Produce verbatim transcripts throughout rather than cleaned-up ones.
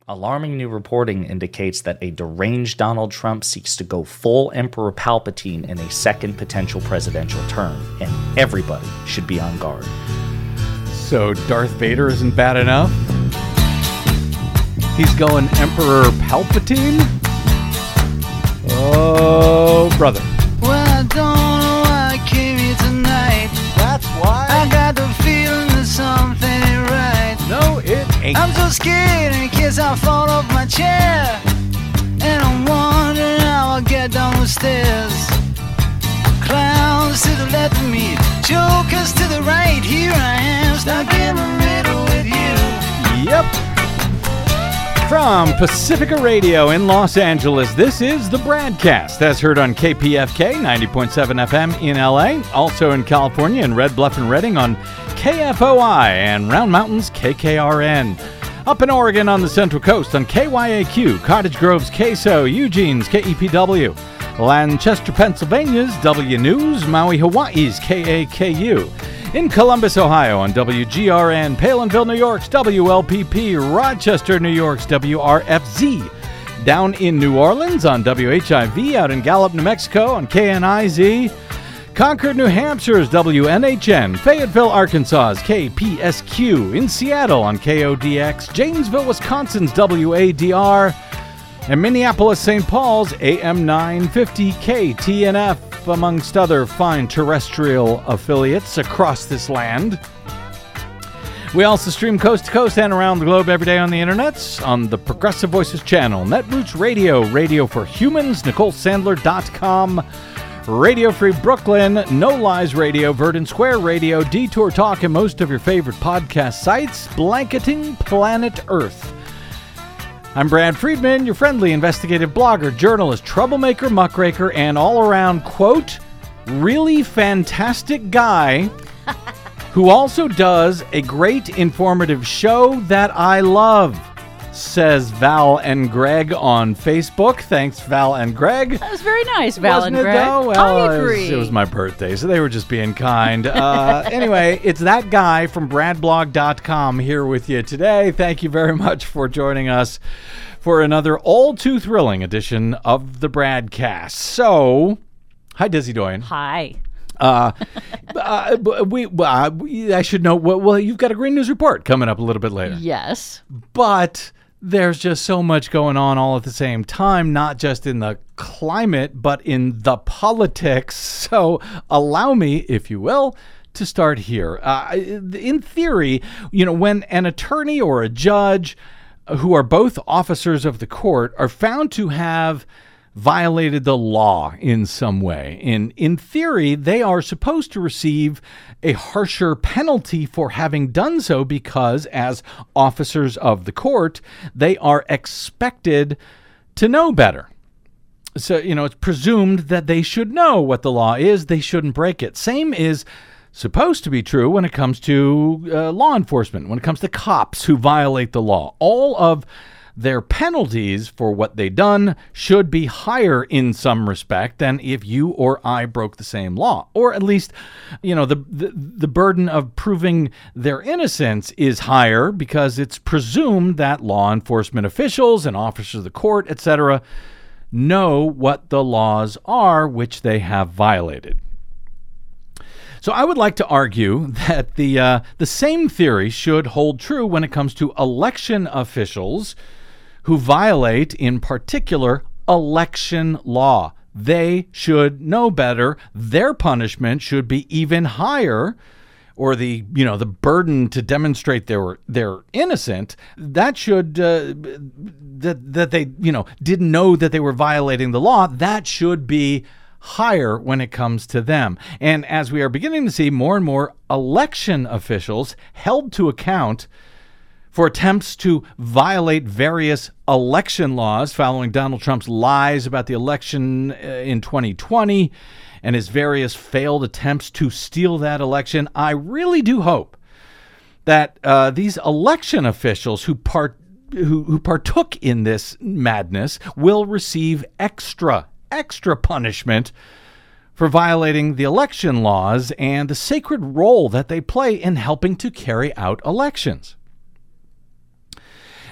Alarming new reporting indicates that a deranged Donald Trump seeks to go full Emperor Palpatine in a second potential presidential term, and everybody should be on guard. So Darth Vader isn't bad enough? He's going Emperor Palpatine? Oh, brother. Well, I don't know why I came here tonight. That's why. I got the feeling that something ain't right. No, it ain't. I'm so scared in case I fall off my chair. And I'm wondering how I'll get down the stairs. Clowns to the left of me, jokers to the right. Here I am, stuck in the middle with you. Yep. From Pacifica Radio in Los Angeles, this is the Bradcast, as heard on K P F K ninety point seven F M in L A, also in California in Red Bluff and Redding on K F O I and Round Mountain's K K R N. Up in Oregon on the Central Coast on K Y A Q, Cottage Grove's K S O, Eugene's K E P W, Lancaster, Pennsylvania's W News, Maui, Hawaii's K A K U. In Columbus, Ohio on W G R N, Palinville, New York's W L P P, Rochester, New York's W R F Z. Down in New Orleans on W H I V, out in Gallup, New Mexico on K N I Z. Concord, New Hampshire's W N H N, Fayetteville, Arkansas's K P S Q, in Seattle on K O D X, Janesville, Wisconsin's W A D R, and Minneapolis, Saint Paul's A M nine fifty K T N F. Amongst other fine terrestrial affiliates across this land. We also stream coast to coast and around the globe every day on the internet on the Progressive Voices channel, Netroots Radio, Radio for Humans, Nicole Sandler dot com, Radio Free Brooklyn, No Lies Radio, Verdant Square Radio, Detour Talk, and most of your favorite podcast sites, blanketing planet Earth. I'm Brad Friedman, your friendly investigative blogger, journalist, troublemaker, muckraker, and all-around, quote, really fantastic guy who also does a great informative show that I love, says Val and Greg on Facebook. Thanks, Val and Greg. That was very nice, Val Wasn't and it, Greg. though? Well, I agree. It was, it was my birthday, so they were just being kind. Uh, anyway, it's that guy from brad blog dot com here with you today. Thank you very much for joining us for another all-too-thrilling edition of the Bradcast. So, hi, Dizzy Doyen. Hi. Uh, uh, we, uh, we, I should know, well, you've got a Green News Report coming up a little bit later. Yes. But there's just so much going on all at the same time, not just in the climate, but in the politics. So allow me, if you will, to start here. Uh, in theory, you know, when an attorney or a judge who are both officers of the court are found to have violated the law in some way, in in theory, they are supposed to receive a harsher penalty for having done so because, as officers of the court, they are expected to know better. So, you know, it's presumed that they should know what the law is. They shouldn't break it. Same is supposed to be true when it comes to uh, law enforcement, when it comes to cops who violate the law. All of their penalties for what they've done should be higher in some respect than if you or I broke the same law. Or at least, you know, the, the, the burden of proving their innocence is higher because it's presumed that law enforcement officials and officers of the court, et cetera, know what the laws are which they have violated. So I would like to argue that the uh, the same theory should hold true when it comes to election officials who violate, in particular, election law. They should know better. Their punishment should be even higher, or the you know the burden to demonstrate they were they're innocent. That should uh, that that they you know didn't know that they were violating the law. That should be higher when it comes to them. And as we are beginning to see more and more election officials held to account for attempts to violate various election laws following Donald Trump's lies about the election in twenty twenty and his various failed attempts to steal that election, I really do hope that uh, these election officials who part who, who partook in this madness will receive extra extra punishment for violating the election laws and the sacred role that they play in helping to carry out elections.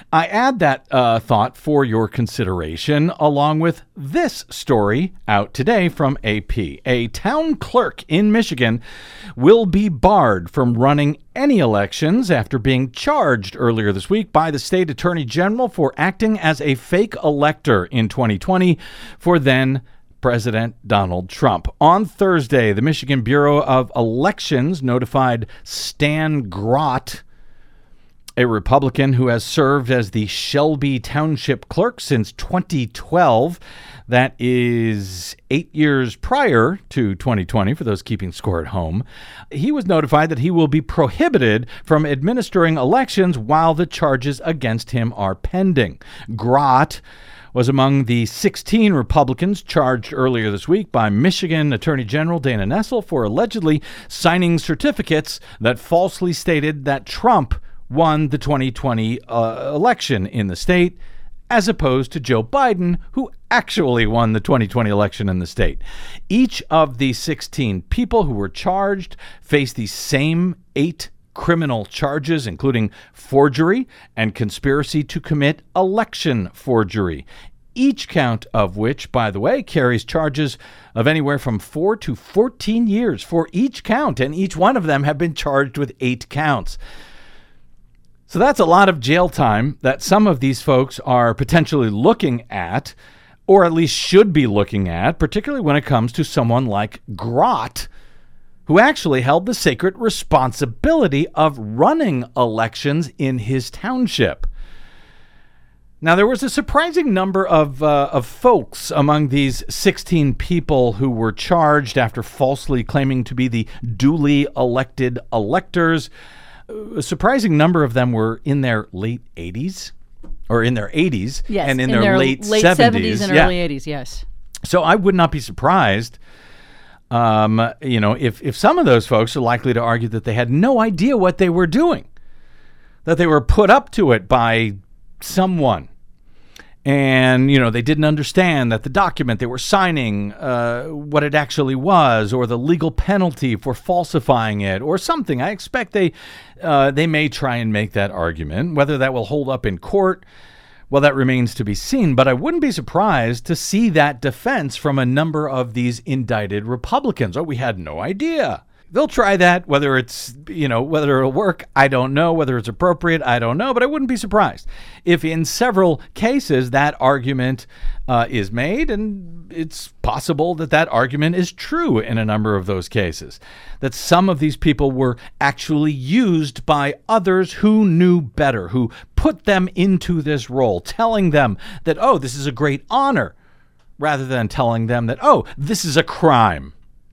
I add that uh, thought for your consideration along with this story out today from A P. A town clerk in Michigan will be barred from running any elections after being charged earlier this week by the state attorney general for acting as a fake elector in twenty twenty for then President Donald Trump. On Thursday, the Michigan Bureau of Elections notified Stan Grott, a Republican who has served as the Shelby Township clerk since twenty twelve. That is eight years prior to twenty twenty, for those keeping score at home. He was notified that he will be prohibited from administering elections while the charges against him are pending. Grott was among the sixteen Republicans charged earlier this week by Michigan Attorney General Dana Nessel for allegedly signing certificates that falsely stated that Trump won the twenty twenty uh, election in the state, as opposed to Joe Biden, who actually won the twenty twenty election in the state. Each of the sixteen people who were charged face the same eight criminal charges, including forgery and conspiracy to commit election forgery, each count of which, by the way, carries charges of anywhere from four to fourteen years for each count, and each one of them have been charged with eight counts. So that's a lot of jail time that some of these folks are potentially looking at, or at least should be looking at, particularly when it comes to someone like Grott, who actually held the sacred responsibility of running elections in his township. Now, there was a surprising number of uh, of folks among these sixteen people who were charged after falsely claiming to be the duly elected electors. A surprising number of them were in their late eighties, or in their eighties, yes, and in, in their, their late, late seventies. seventies and yeah. early eighties, yes. So I would not be surprised, um, you know, if, if some of those folks are likely to argue that they had no idea what they were doing, that they were put up to it by someone. And, you know, they didn't understand that the document they were signing, uh, what it actually was, or the legal penalty for falsifying it, or something. I expect they uh, they may try and make that argument. Whether that will hold up in court, well, that remains to be seen. But I wouldn't be surprised to see that defense from a number of these indicted Republicans. Oh, we had no idea. They'll try that. Whether it's, you know, whether it'll work, I don't know. Whether it's appropriate, I don't know. But I wouldn't be surprised if in several cases that argument uh, is made, and it's possible that that argument is true in a number of those cases, that some of these people were actually used by others who knew better, who put them into this role, telling them that, oh, this is a great honor, rather than telling them that, oh, this is a crime.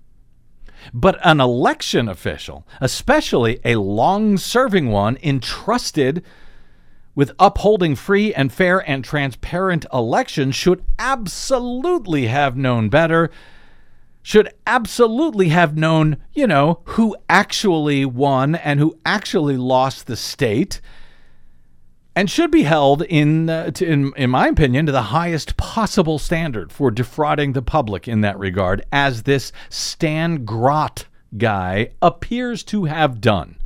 But an election official, especially a long-serving one entrusted with upholding free and fair and transparent elections, should absolutely have known better, should absolutely have known, you know, who actually won and who actually lost the state, and should be held, in, uh, to, in in my opinion, to the highest possible standard for defrauding the public in that regard, as this Stan Grott guy appears to have done.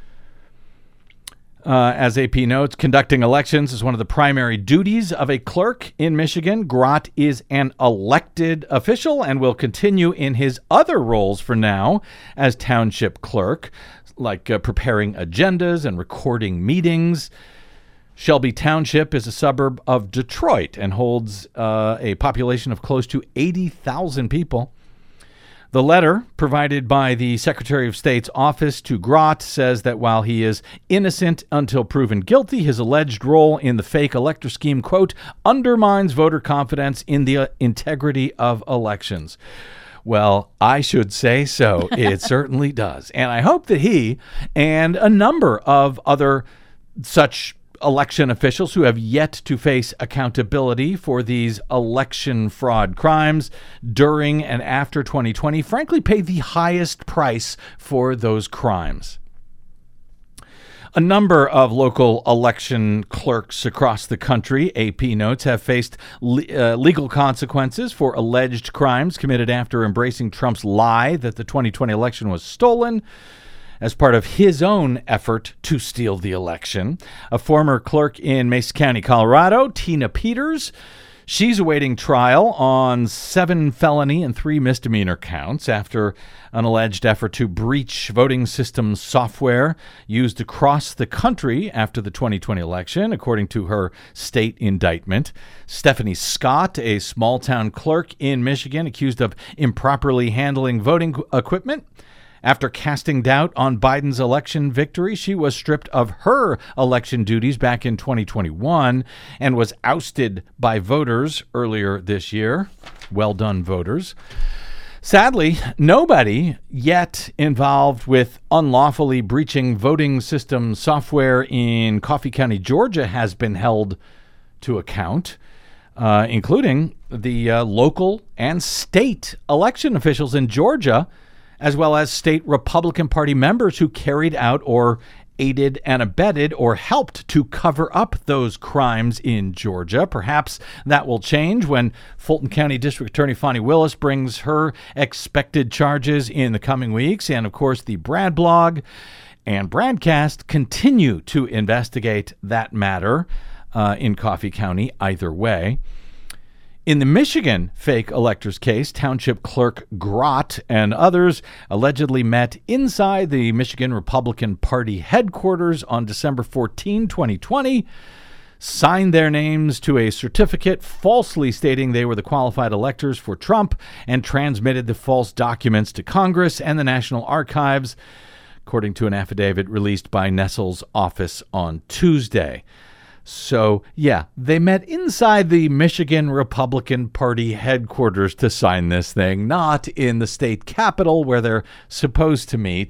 Uh, as A P notes, conducting elections is one of the primary duties of a clerk in Michigan. Grott is an elected official and will continue in his other roles for now as township clerk, like uh, preparing agendas and recording meetings. Shelby Township is a suburb of Detroit and holds uh, a population of close to eighty thousand people. The letter provided by the Secretary of State's office to Grott says that while he is innocent until proven guilty, his alleged role in the fake elector scheme, quote, undermines voter confidence in the uh, integrity of elections. Well, I should say so. It certainly does. And I hope that he and a number of other such election officials who have yet to face accountability for these election fraud crimes during and after twenty twenty, frankly, pay the highest price for those crimes. A number of local election clerks across the country, A P notes, have faced le- uh, legal consequences for alleged crimes committed after embracing Trump's lie that the twenty twenty election was stolen. as part of his own effort to steal the election. A former clerk in Mesa County, Colorado, Tina Peters, she's awaiting trial on seven felony and three misdemeanor counts after an alleged effort to breach voting system software used across the country after the twenty twenty election, according to her state indictment. Stephanie Scott, a small-town clerk in Michigan, accused of improperly handling voting equipment. After casting doubt on Biden's election victory, she was stripped of her election duties back in twenty twenty-one and was ousted by voters earlier this year. Well done, voters. Sadly, nobody yet involved with unlawfully breaching voting system software in Coffee County, Georgia, has been held to account, uh, including the uh, local and state election officials in Georgia, as well as state Republican Party members who carried out or aided and abetted or helped to cover up those crimes in Georgia. Perhaps that will change when Fulton County District Attorney Fani Willis brings her expected charges in the coming weeks. And, of course, the Brad blog and Bradcast continue to investigate that matter uh, in Coffee County either way. In the Michigan fake electors case, Township Clerk Grott and others allegedly met inside the Michigan Republican Party headquarters on December fourteenth, twenty twenty, signed their names to a certificate falsely stating they were the qualified electors for Trump, and transmitted the false documents to Congress and the National Archives, according to an affidavit released by Nessel's office on Tuesday. So, yeah, they met inside the Michigan Republican Party headquarters to sign this thing, not in the state capitol where they're supposed to meet.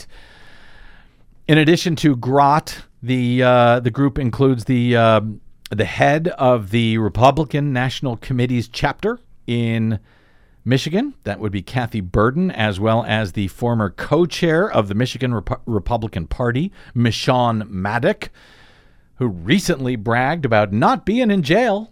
In addition to Grott, the uh, the group includes the uh, the head of the Republican National Committee's chapter in Michigan. That would be Kathy Burden, as well as the former co-chair of the Michigan Rep- Republican Party, Michonne Maddock, who recently bragged about not being in jail.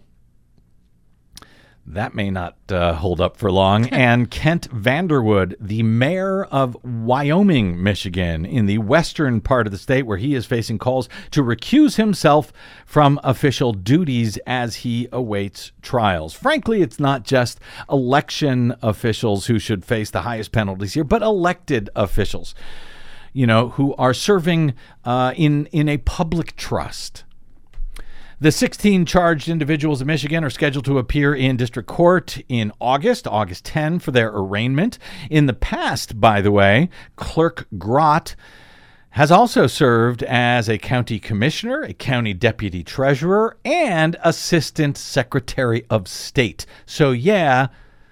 That may not uh, hold up for long. And Kent Vanderwood, the mayor of Wyoming, Michigan, in the western part of the state, where he is facing calls to recuse himself from official duties as he awaits trials. Frankly, it's not just election officials who should face the highest penalties here, but elected officials, you know, who are serving uh, in, in a public trust. The sixteen charged individuals in Michigan are scheduled to appear in district court in August, August tenth, for their arraignment. In the past, by the way, Clerk Grott has also served as a county commissioner, a county deputy treasurer, and assistant secretary of state. So, yeah,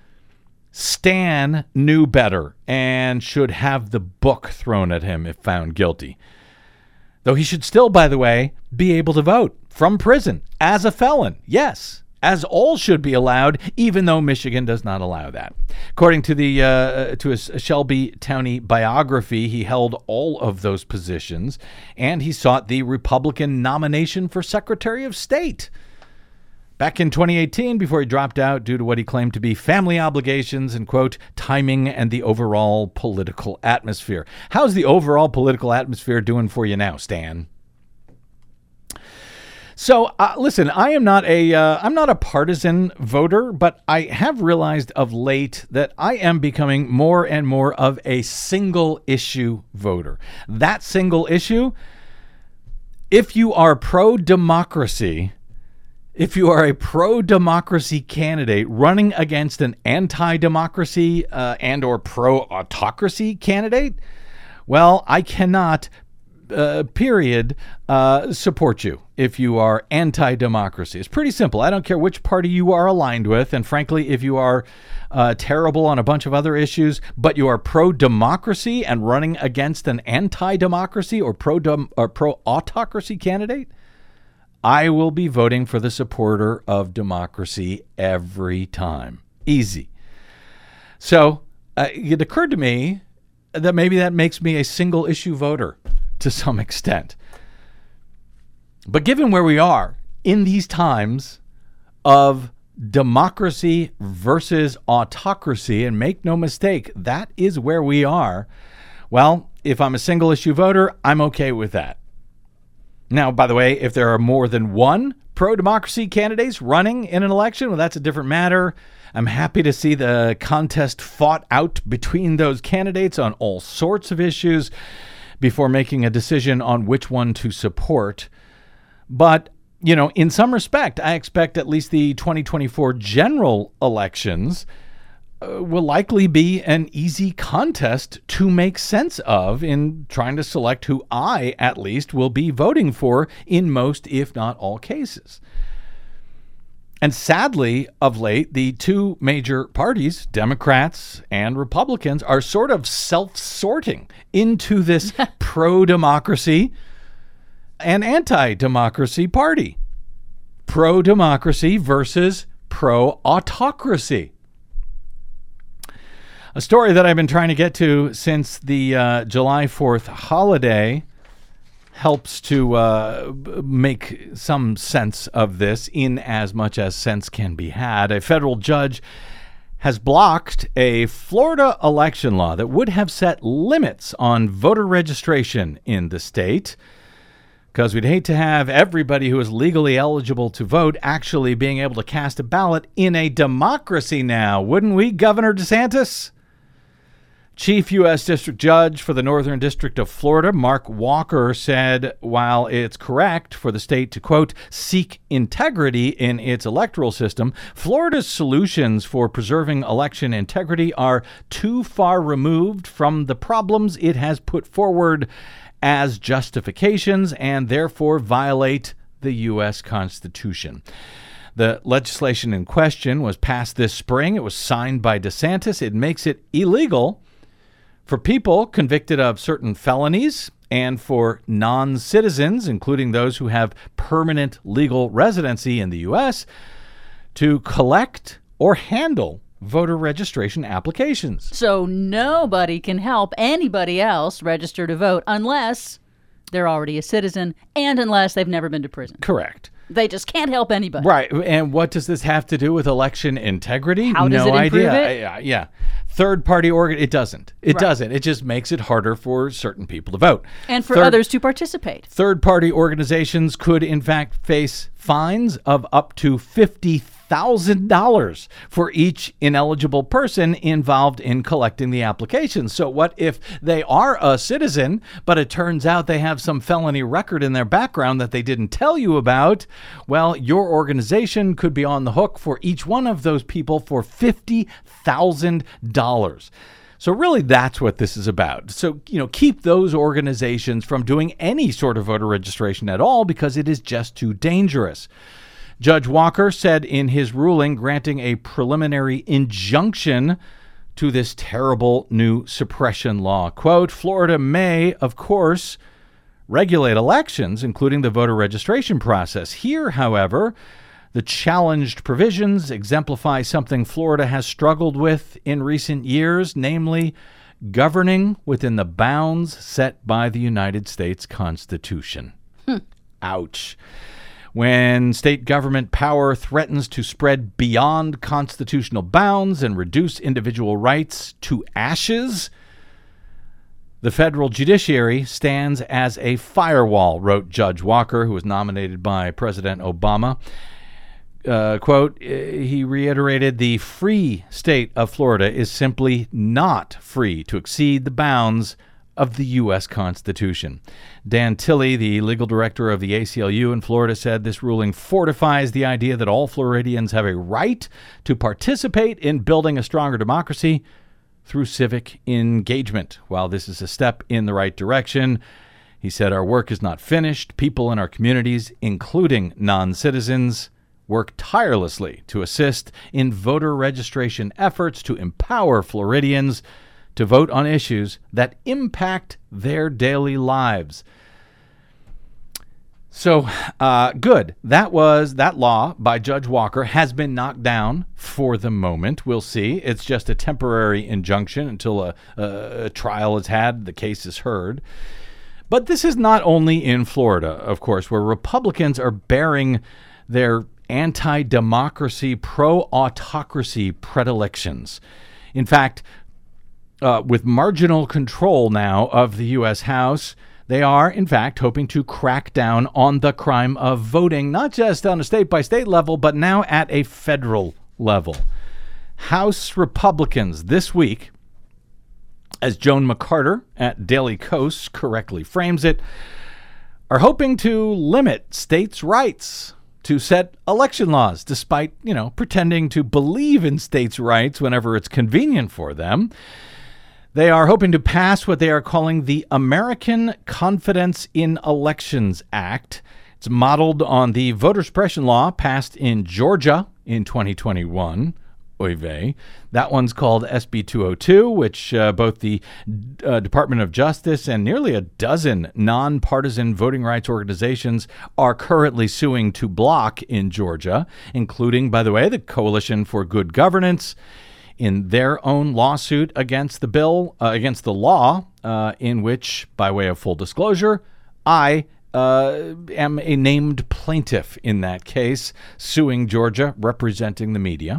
Stan knew better and should have the book thrown at him if found guilty. Though he should still, by the way, be able to vote from prison as a felon. Yes, as all should be allowed, even though Michigan does not allow that. According to the uh, to his Shelby Towney biography, he held all of those positions, and he sought the Republican nomination for Secretary of State back in twenty eighteen, before he dropped out due to what he claimed to be family obligations and, quote, timing and the overall political atmosphere. How's the overall political atmosphere doing for you now, Stan? So, uh, listen, I am not a uh, I'm not a partisan voter, but I have realized of late that I am becoming more and more of a single issue voter. That single issue, if you are pro-democracy, if you are a pro-democracy candidate running against an anti-democracy uh, and or pro-autocracy candidate, well, I cannot, uh, period, uh, support you if you are anti-democracy. It's pretty simple. I don't care which party you are aligned with. And frankly, if you are uh, terrible on a bunch of other issues, but you are pro-democracy and running against an anti-democracy or pro-dem- or pro-autocracy candidate, I will be voting for the supporter of democracy every time. Easy. So uh, it occurred to me that maybe that makes me a single issue voter to some extent. But given where we are in these times of democracy versus autocracy, and make no mistake, that is where we are, well, if I'm a single issue voter, I'm okay with that. Now, by the way, if there are more than one pro-democracy candidates running in an election, well, that's a different matter. I'm happy to see the contest fought out between those candidates on all sorts of issues before making a decision on which one to support. But, you know, in some respect, I expect at least the twenty twenty-four general elections uh, will likely be an easy contest to make sense of in trying to select who I, at least, will be voting for in most, if not all, cases. And sadly, of late, the two major parties, Democrats and Republicans, are sort of self-sorting into this pro-democracy and anti-democracy party. Pro-democracy versus pro-autocracy. A story that I've been trying to get to since the uh, July fourth holiday helps to uh, make some sense of this, in as much as sense can be had. A federal judge has blocked a Florida election law that would have set limits on voter registration in the state, because we'd hate to have everybody who is legally eligible to vote actually being able to cast a ballot in a democracy now, wouldn't we, Governor DeSantis? Chief U S District Judge for the Northern District of Florida, Mark Walker, said while it's correct for the state to, quote, seek integrity in its electoral system, Florida's solutions for preserving election integrity are too far removed from the problems it has put forward as justifications and therefore violate the U S Constitution. The legislation in question was passed this spring. It was signed by DeSantis. It makes it illegal for people convicted of certain felonies and for non-citizens, including those who have permanent legal residency in the U S, to collect or handle voter registration applications. So nobody can help anybody else register to vote unless they're already a citizen and unless they've never been to prison. Correct. They just can't help anybody. Right. And what does this have to do with election integrity? How does no it improve idea. it? Yeah. yeah. Third party organ. It doesn't. It Right. doesn't. It just makes it harder for certain people to vote. And for Third, others to participate. Third party organizations could, in fact, face fines of up to fifty thousand dollars for each ineligible person involved in collecting the application. So what if they are a citizen, but it turns out they have some felony record in their background that they didn't tell you about? Well, your organization could be on the hook for each one of those people for fifty thousand dollars. So really, that's what this is about. So, you know, keep those organizations from doing any sort of voter registration at all because it is just too dangerous. Judge Walker said in his ruling granting a preliminary injunction to this terrible new suppression law, quote, Florida may, of course, regulate elections, including the voter registration process. Here, however, the challenged provisions exemplify something Florida has struggled with in recent years, namely governing within the bounds set by the United States Constitution. Hmm. Ouch. When state government power threatens to spread beyond constitutional bounds and reduce individual rights to ashes, the federal judiciary stands as a firewall, wrote Judge Walker, who was nominated by President Obama. Uh, quote, he reiterated, the free state of Florida is simply not free to exceed the bounds of the U S Constitution. Dan Tilley, the legal director of the A C L U in Florida, said this ruling fortifies the idea that all Floridians have a right to participate in building a stronger democracy through civic engagement. While this is a step in the right direction, he said, our work is not finished. People in our communities, including non-citizens, work tirelessly to assist in voter registration efforts to empower Floridians to vote on issues that impact their daily lives. So, uh, good. That was, that law by Judge Walker has been knocked down for the moment. We'll see. It's just a temporary injunction until a, a, a trial is had, the case is heard. But this is not only in Florida, of course, where Republicans are bearing their anti-democracy, pro-autocracy predilections. In fact, uh, with marginal control now of the U S House. They are, in fact, hoping to crack down on the crime of voting, not just on a state-by-state level, but now at a federal level. House Republicans this week, as Joan McCarter at Daily Kos correctly frames it, are hoping to limit states' rights to set election laws, despite, you know, pretending to believe in states' rights whenever it's convenient for them. They are hoping to pass what they are calling the American Confidence in Elections Act. It's modeled on the voter suppression law passed in Georgia in twenty twenty-one. Oy vey. That one's called S B two oh two, which uh, both the uh, Department of Justice and nearly a dozen nonpartisan voting rights organizations are currently suing to block in Georgia, including, by the way, the Coalition for Good Governance, in their own lawsuit against the bill, uh, against the law, uh, in which, by way of full disclosure, I uh, am a named plaintiff in that case, suing Georgia, representing the media.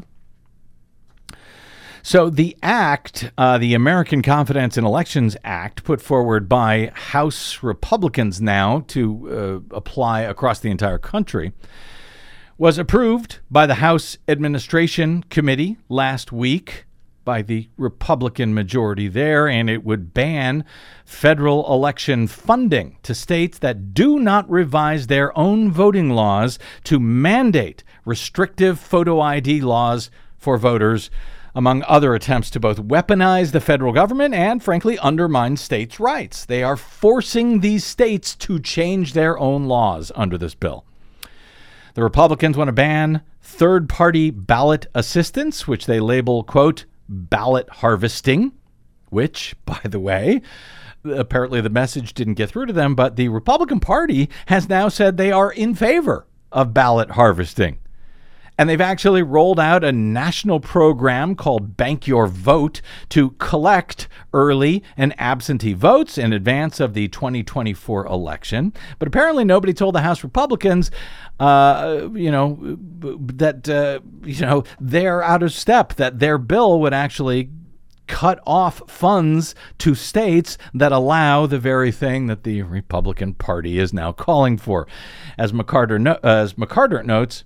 So the act, uh, the American Confidence in Elections Act, put forward by House Republicans now to uh, apply across the entire country, was approved by the House Administration Committee last week by the Republican majority there, and it would ban federal election funding to states that do not revise their own voting laws to mandate restrictive photo I D laws for voters, among other attempts to both weaponize the federal government and, frankly, undermine states' rights. They are forcing these states to change their own laws under this bill. The Republicans want to ban third-party ballot assistance, which they label, quote, ballot harvesting, which, by the way, apparently the message didn't get through to them, but the Republican Party has now said they are in favor of ballot harvesting. And they've actually rolled out a national program called Bank Your Vote to collect early and absentee votes in advance of the twenty twenty-four election. But apparently nobody told the House Republicans, uh, you know, that, uh, you know, they're out of step, that their bill would actually cut off funds to states that allow the very thing that the Republican Party is now calling for. As McCarter, no- uh, as McCarter notes,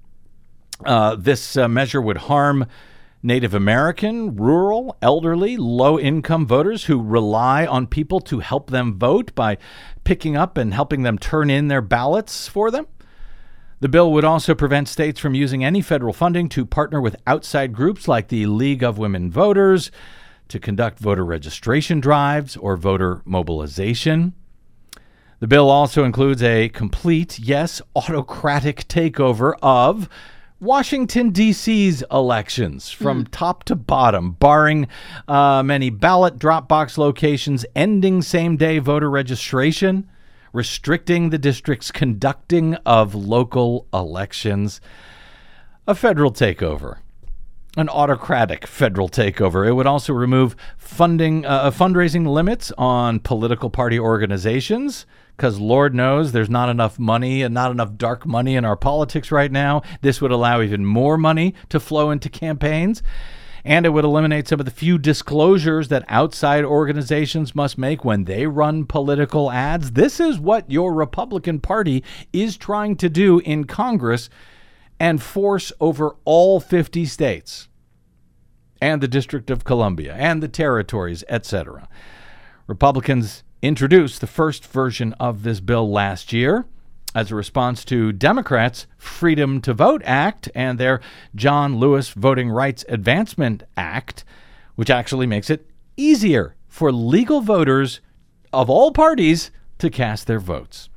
Uh, this uh, measure would harm Native American, rural, elderly, low-income voters who rely on people to help them vote by picking up and helping them turn in their ballots for them. The bill would also prevent states from using any federal funding to partner with outside groups like the League of Women Voters to conduct voter registration drives or voter mobilization. The bill also includes a complete, yes, autocratic takeover of Washington, D C's elections from mm. top to bottom, barring uh, many ballot drop box locations, ending same-day voter registration, restricting the district's conducting of local elections. A federal takeover, an autocratic federal takeover. It would also remove funding, uh, fundraising limits on political party organizations, because Lord knows there's not enough money and not enough dark money in our politics right now. This would allow even more money to flow into campaigns. And it would eliminate some of the few disclosures that outside organizations must make when they run political ads. This is what your Republican Party is trying to do in Congress and force over all fifty states and the District of Columbia and the territories, et cetera. Republicans introduced the first version of this bill last year as a response to Democrats' Freedom to Vote Act and their John Lewis Voting Rights Advancement Act, which actually makes it easier for legal voters of all parties to cast their votes.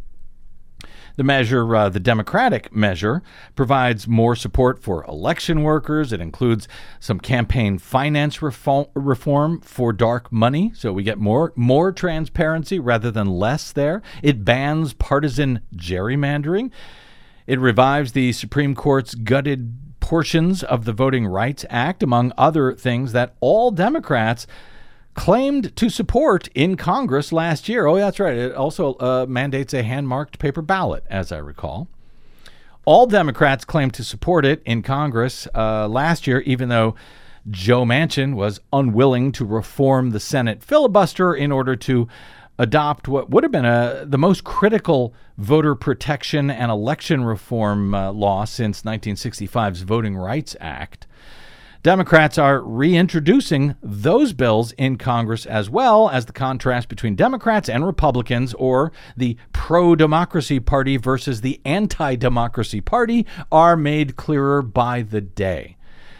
The measure, uh, the Democratic measure, provides more support for election workers. It includes some campaign finance reform, reform for dark money, so we get more, more transparency rather than less there. It bans partisan gerrymandering. It revives the Supreme Court's gutted portions of the Voting Rights Act, among other things that all Democrats claimed to support in Congress last year. Oh, that's right. It also uh, mandates a hand-marked paper ballot, as I recall. All Democrats claimed to support it in Congress uh, last year, even though Joe Manchin was unwilling to reform the Senate filibuster in order to adopt what would have been a, the most critical voter protection and election reform uh, law since nineteen sixty-five's Voting Rights Act. Democrats are reintroducing those bills in Congress as well, as the contrast between Democrats and Republicans, or the pro-democracy party versus the anti-democracy party, are made clearer by the day.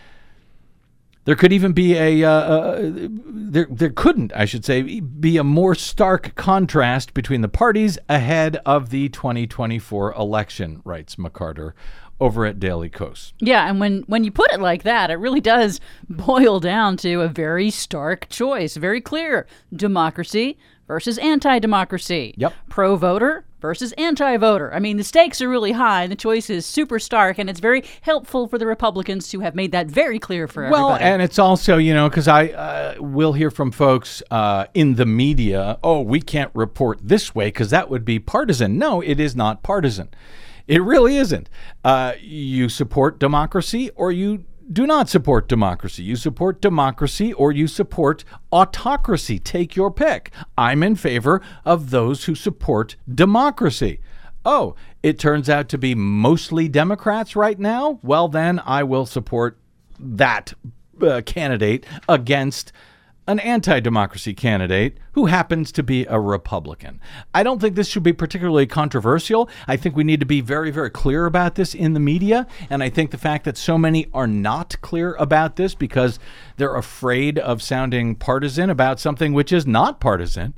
There could even be a, uh, uh, there, there couldn't, I should say, be a more stark contrast between the parties ahead of the twenty twenty-four election, writes McCarter over at Daily Kos. Yeah, and when, when you put it like that, it really does boil down to a very stark choice, very clear. Democracy versus anti-democracy. Yep. Pro-voter versus anti-voter. I mean, the stakes are really high, and the choice is super stark, and it's very helpful for the Republicans to have made that very clear for well, everybody. Well, and it's also, you know, because I uh, will hear from folks uh, in the media, oh, we can't report this way because that would be partisan. No, it is not partisan. It really isn't. Uh, you support democracy or you do not support democracy. You support democracy or you support autocracy. Take your pick. I'm in favor of those who support democracy. Oh, it turns out to be mostly Democrats right now? Well, then I will support that uh, candidate against an anti-democracy candidate who happens to be a Republican. I don't think this should be particularly controversial. I think we need to be very, very clear about this in the media. And I think the fact that so many are not clear about this because they're afraid of sounding partisan about something which is not partisan.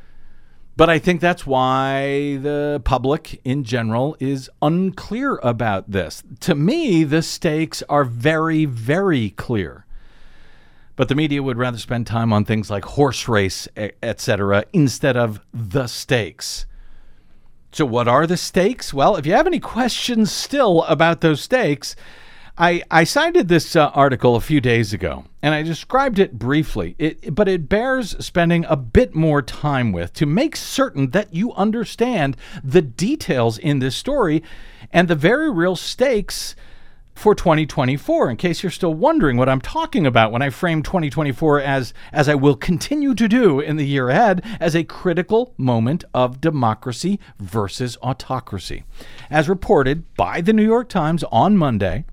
But I think that's why the public in general is unclear about this. To me, the stakes are very, very clear. But the media would rather spend time on things like horse race, et cetera, instead of the stakes. So what are the stakes? Well, if you have any questions still about those stakes, I, I cited this uh, article a few days ago, and I described it briefly, it, but it bears spending a bit more time with to make certain that you understand the details in this story and the very real stakes for twenty twenty-four, in case you're still wondering what I'm talking about when I frame twenty twenty-four as, as I will continue to do in the year ahead, as a critical moment of democracy versus autocracy. As reported by the New York Times on Monday,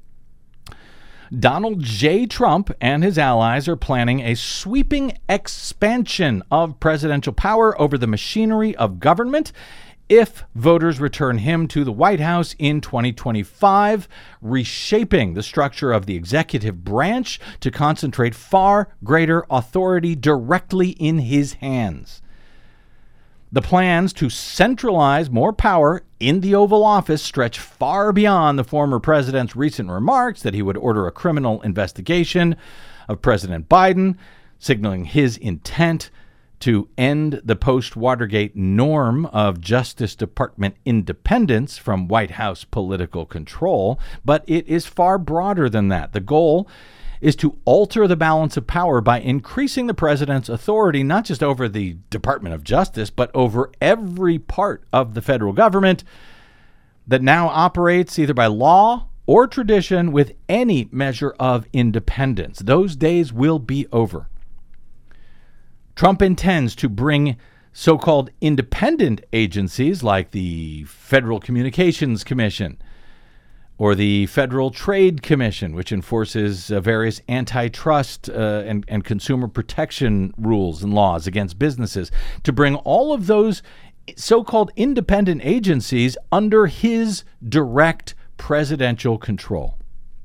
Donald J. Trump and his allies are planning a sweeping expansion of presidential power over the machinery of government if voters return him to the White House in twenty twenty-five, reshaping the structure of the executive branch to concentrate far greater authority directly in his hands. The plans to centralize more power in the Oval Office stretch far beyond the former president's recent remarks that he would order a criminal investigation of President Biden, signaling his intent to end the post-Watergate norm of Justice Department independence from White House political control. But it is far broader than that. The goal is to alter the balance of power by increasing the president's authority, not just over the Department of Justice, but over every part of the federal government that now operates either by law or tradition with any measure of independence. Those days will be over. Trump intends to bring so-called independent agencies like the Federal Communications Commission or the Federal Trade Commission, which enforces uh, various antitrust uh, and, and consumer protection rules and laws against businesses, to bring all of those so-called independent agencies under his direct presidential control.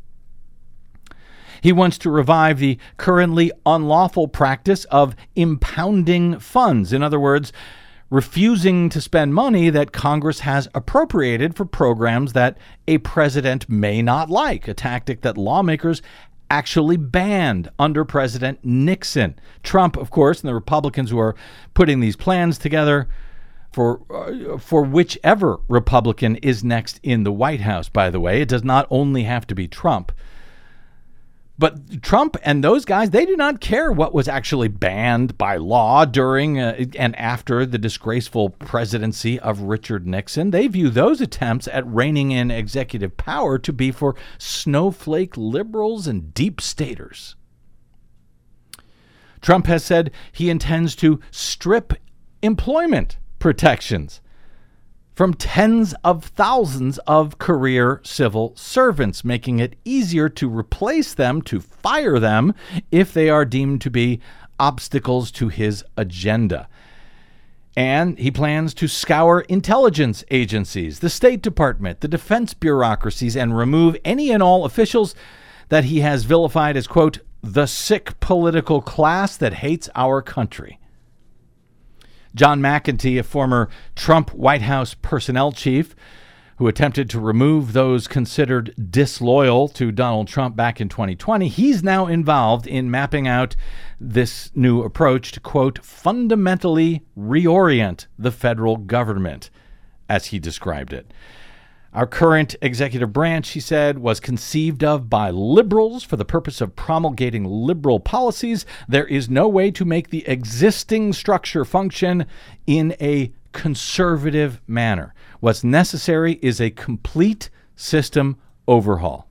He wants to revive the currently unlawful practice of impounding funds. In other words, refusing to spend money that Congress has appropriated for programs that a president may not like, a tactic that lawmakers actually banned under President Nixon. Trump, of course, and the Republicans who are putting these plans together for uh, for whichever Republican is next in the White House, by the way. It does not only have to be Trump. But Trump and those guys, they do not care what was actually banned by law during uh, and after the disgraceful presidency of Richard Nixon. They view those attempts at reining in executive power to be for snowflake liberals and deep staters. Trump has said he intends to strip employment protections from tens of thousands of career civil servants, making it easier to replace them, to fire them, if they are deemed to be obstacles to his agenda. And he plans to scour intelligence agencies, the State Department, the defense bureaucracies, and remove any and all officials that he has vilified as, quote, the sick political class that hates our country. John McEntee, a former Trump White House personnel chief who attempted to remove those considered disloyal to Donald Trump back in twenty twenty, he's now involved in mapping out this new approach to, quote, fundamentally reorient the federal government, as he described it. Our current executive branch, he said, was conceived of by liberals for the purpose of promulgating liberal policies. There is no way to make the existing structure function in a conservative manner. What's necessary is a complete system overhaul.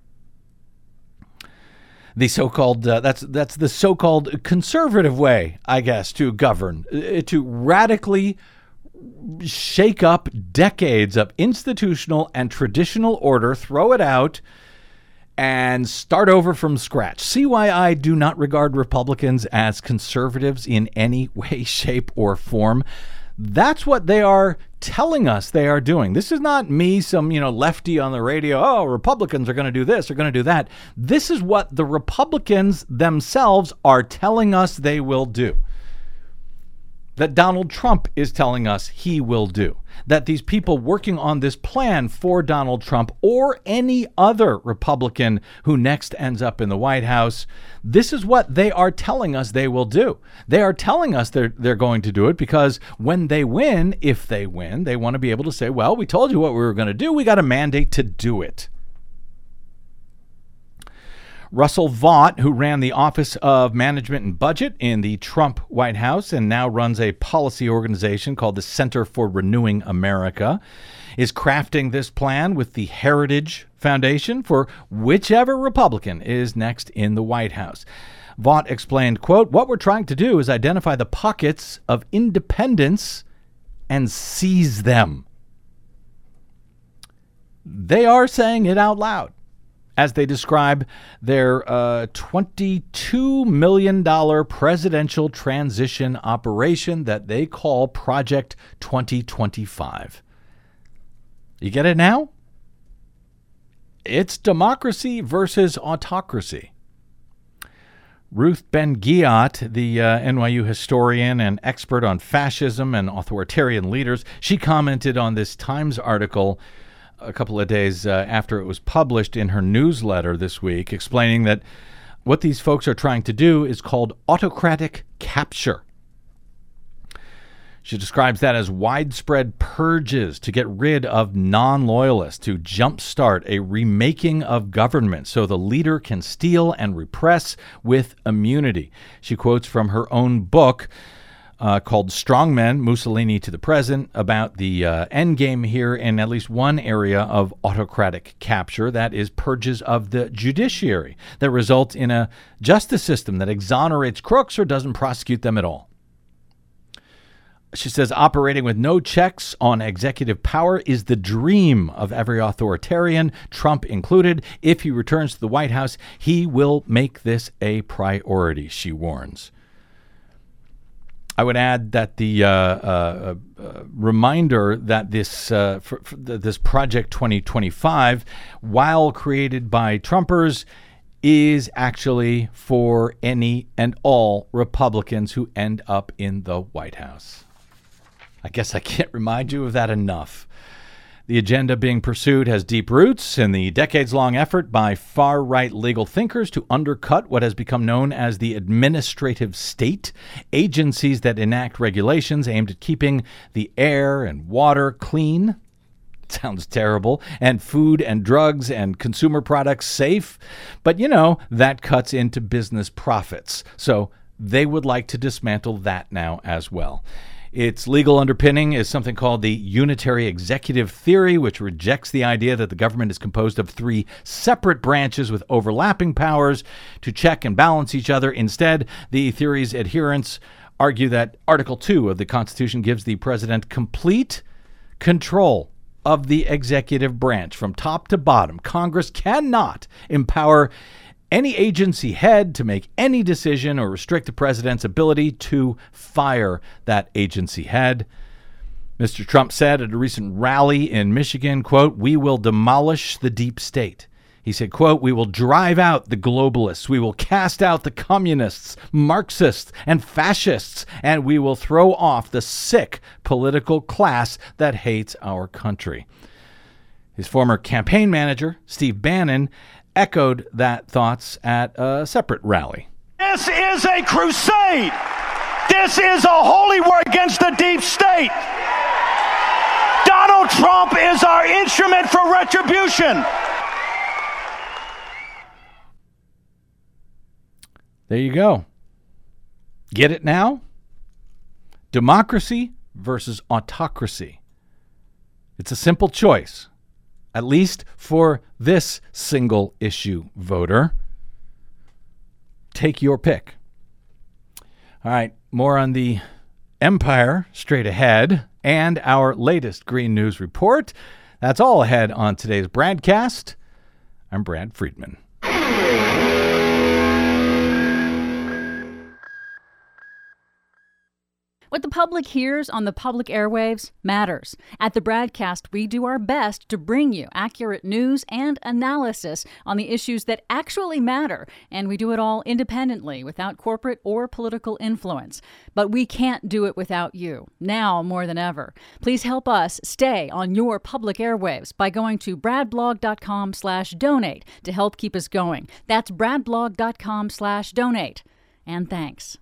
The so-called uh, that's that's the so-called conservative way, I guess, to govern, uh, to radically shake up decades of institutional and traditional order, throw it out, and start over from scratch. See why I do not regard Republicans as conservatives in any way, shape, or form. That's what they are telling us they are doing. This is not me, some, you know, lefty on the radio. Oh, Republicans are going to do this, are going to do that. This is what the Republicans themselves are telling us they will do. That Donald Trump is telling us he will do. That these people working on this plan for Donald Trump or any other Republican who next ends up in the White House, this is what they are telling us they will do. They are telling us they're, they're going to do it because when they win, if they win, they want to be able to say, well, we told you what we were going to do. We got a mandate to do it. Russell Vought, who ran the Office of Management and Budget in the Trump White House and now runs a policy organization called the Center for Renewing America, is crafting this plan with the Heritage Foundation for whichever Republican is next in the White House. Vought explained, quote, what we're trying to do is identify the pockets of independence and seize them. They are saying it out loud as they describe their uh, twenty-two million dollars presidential transition operation that they call Project twenty twenty-five. You get it now? It's democracy versus autocracy. Ruth Ben-Ghiat, the uh, N Y U historian and expert on fascism and authoritarian leaders, she commented on this Times article a couple of days uh, after it was published in her newsletter this week, explaining that what these folks are trying to do is called autocratic capture. She describes that as widespread purges to get rid of non-loyalists, to jumpstart a remaking of government so the leader can steal and repress with immunity. She quotes from her own book, Uh, called Strongmen, Mussolini to the Present, about the uh, end game here in at least one area of autocratic capture, that is purges of the judiciary that result in a justice system that exonerates crooks or doesn't prosecute them at all. She says operating with no checks on executive power is the dream of every authoritarian, Trump included. If he returns to the White House, he will make this a priority, she warns. I would add that the uh, uh, uh, reminder that this uh, for, for this Project twenty twenty-five, while created by Trumpers, is actually for any and all Republicans who end up in the White House. I guess I can't remind you of that enough. The agenda being pursued has deep roots in the decades-long effort by far-right legal thinkers to undercut what has become known as the administrative state, agencies that enact regulations aimed at keeping the air and water clean. Sounds terrible. And food and drugs and consumer products safe. But, you know, that cuts into business profits. So they would like to dismantle that now as well. Its legal underpinning is something called the unitary executive theory, which rejects the idea that the government is composed of three separate branches with overlapping powers to check and balance each other. Instead, the theory's adherents argue that Article two of the Constitution gives the president complete control of the executive branch from top to bottom. Congress cannot empower any agency head to make any decision or restrict the president's ability to fire that agency head. Mister Trump said at a recent rally in Michigan, quote, "We will demolish the deep state." He said, quote, "We will drive out the globalists. We will cast out the communists, Marxists, and fascists, and we will throw off the sick political class that hates our country." His former campaign manager, Steve Bannon, echoed that thoughts at a separate rally. This is a crusade. This is a holy war against the deep state. Donald Trump is our instrument for retribution. There you go. Get it now? Democracy versus autocracy. It's a simple choice, at least for this single issue voter. Take your pick. All right, more on the empire straight ahead and our latest Green News report. That's all ahead on today's BradCast. I'm Brad Friedman. What the public hears on the public airwaves matters. At the BradCast, we do our best to bring you accurate news and analysis on the issues that actually matter, and we do it all independently, without corporate or political influence. But we can't do it without you, now more than ever. Please help us stay on your public airwaves by going to bradblog.com slash donate to help keep us going. That's bradblog.com slash donate. And thanks.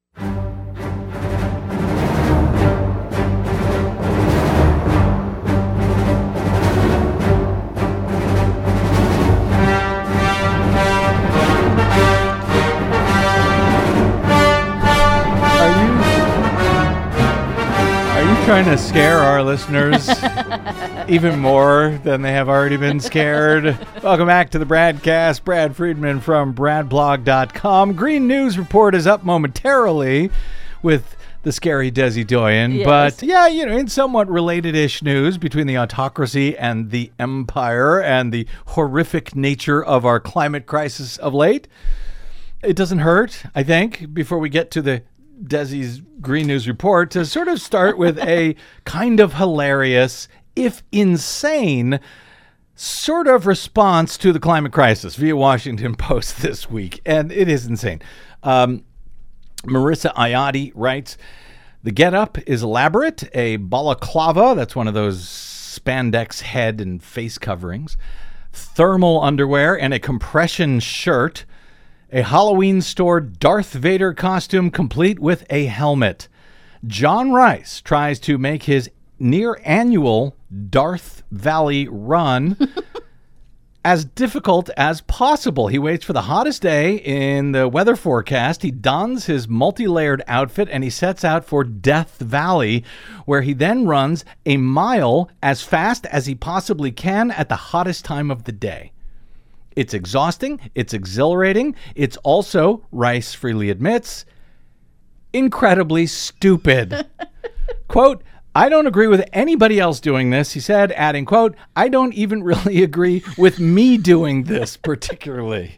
Trying to scare our listeners even more than they have already been scared. Welcome back to the BradCast. Brad Friedman from brad blog dot com. Green News Report is up momentarily with the scary Desi Doyen. Yes. But yeah, you know, in somewhat related-ish news between the autocracy and the empire and the horrific nature of our climate crisis of late, it doesn't hurt, I think, before we get to the Desi's Green News Report, to sort of start with a kind of hilarious, if insane, sort of response to the climate crisis via Washington Post this week. And it is insane. Um, Marissa Ayati writes, "The getup is elaborate, a balaclava," that's one of those spandex head and face coverings, thermal underwear, and a compression shirt. A Halloween store Darth Vader costume complete with a helmet. John Rice tries to make his near-annual Darth Valley run as difficult as possible. He waits for the hottest day in the weather forecast. He dons his multi-layered outfit and he sets out for Death Valley, where he then runs a mile as fast as he possibly can at the hottest time of the day. It's exhausting. It's exhilarating. It's also, Rice freely admits, incredibly stupid. Quote, "I don't agree with anybody else doing this," he said, adding, quote, "I don't even really agree with me doing this particularly."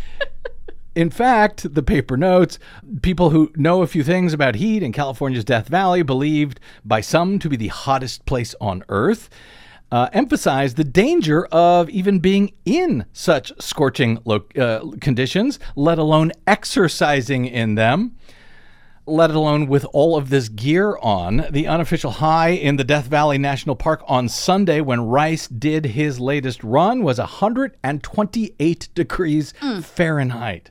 In fact, the paper notes, people who know a few things about heat in California's Death Valley, believed by some to be the hottest place on Earth, Uh, emphasize the danger of even being in such scorching lo- uh, conditions, let alone exercising in them, let alone with all of this gear on. The unofficial high in the Death Valley National Park on Sunday when Rice did his latest run was one hundred twenty-eight degrees mm. Fahrenheit.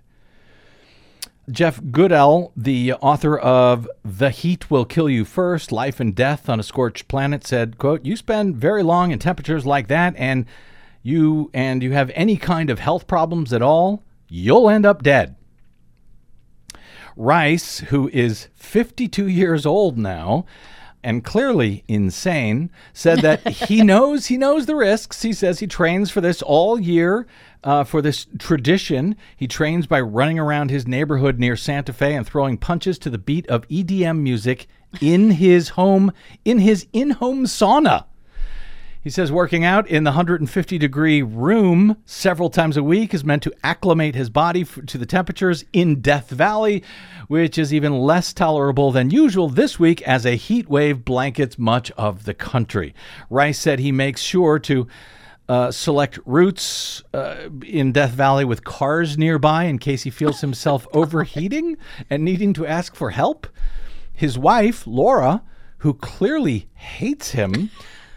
Jeff Goodell, the author of The Heat Will Kill You First, Life and Death on a Scorched Planet, said, quote, "You spend very long in temperatures like that and you and you have any kind of health problems at all, you'll end up dead." Rice, who is fifty-two years old now, and clearly insane, said that he knows he knows the risks. He says he trains for this all year, uh, for this tradition. He trains by running around his neighborhood near Santa Fe and throwing punches to the beat of E D M music in his home, in his in-home sauna. He says working out in the one hundred fifty degree room several times a week is meant to acclimate his body f- to the temperatures in Death Valley, which is even less tolerable than usual this week as a heat wave blankets much of the country. Rice said he makes sure to uh, select routes uh, in Death Valley with cars nearby in case he feels himself overheating and needing to ask for help. His wife, Laura, who clearly hates him,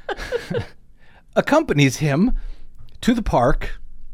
accompanies him to the park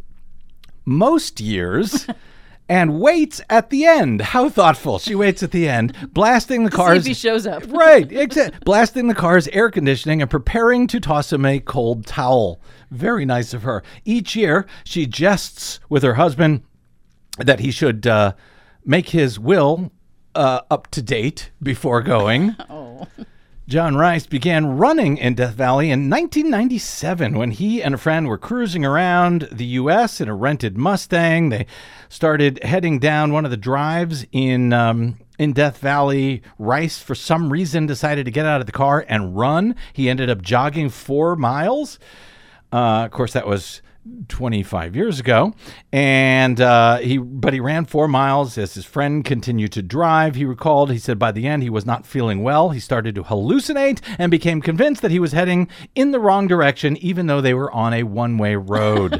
most years and waits at the end. How thoughtful. She waits at the end, blasting the car's... See if he shows up. Right. Exa- blasting the car's air conditioning and preparing to toss him a cold towel. Very nice of her. Each year, she jests with her husband that he should uh, make his will uh, up to date before going. Oh. John Rice began running in Death Valley in nineteen ninety-seven when he and a friend were cruising around the U S in a rented Mustang. They started heading down one of the drives in um, in Death Valley. Rice, for some reason, decided to get out of the car and run. He ended up jogging four miles. Uh, of course, that was twenty-five years ago, and uh, he but he ran four miles as his friend continued to drive. He recalled, he said by the end he was not feeling well. He started to hallucinate and became convinced that he was heading in the wrong direction, even though they were on a one-way road.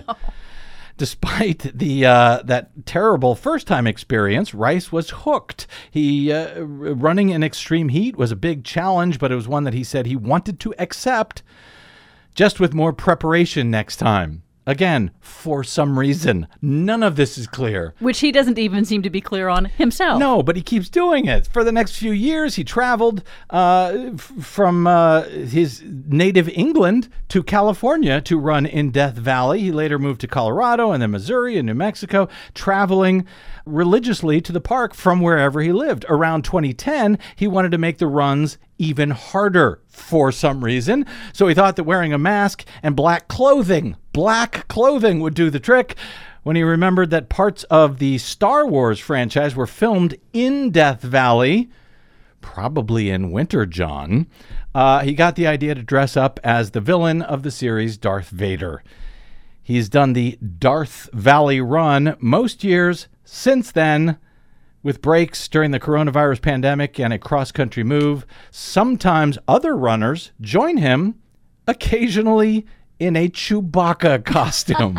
Despite the uh, that terrible first-time experience, Rice was hooked. He uh, running in extreme heat was a big challenge, but it was one that he said he wanted to accept, just with more preparation next time. Again, for some reason, none of this is clear. Which he doesn't even seem to be clear on himself. No, but he keeps doing it. For the next few years, he traveled uh, f- from uh, his native England to California to run in Death Valley. He later moved to Colorado and then Missouri and New Mexico, traveling religiously to the park from wherever he lived. Around twenty ten, he wanted to make the runs even harder for some reason. So he thought that wearing a mask and black clothing, black clothing would do the trick. When he remembered that parts of the Star Wars franchise were filmed in Death Valley, probably in Winter John, uh, he got the idea to dress up as the villain of the series, Darth Vader. He's done the Darth Valley run most years since then, with breaks during the coronavirus pandemic and a cross-country move. Sometimes other runners join him, occasionally in a Chewbacca costume.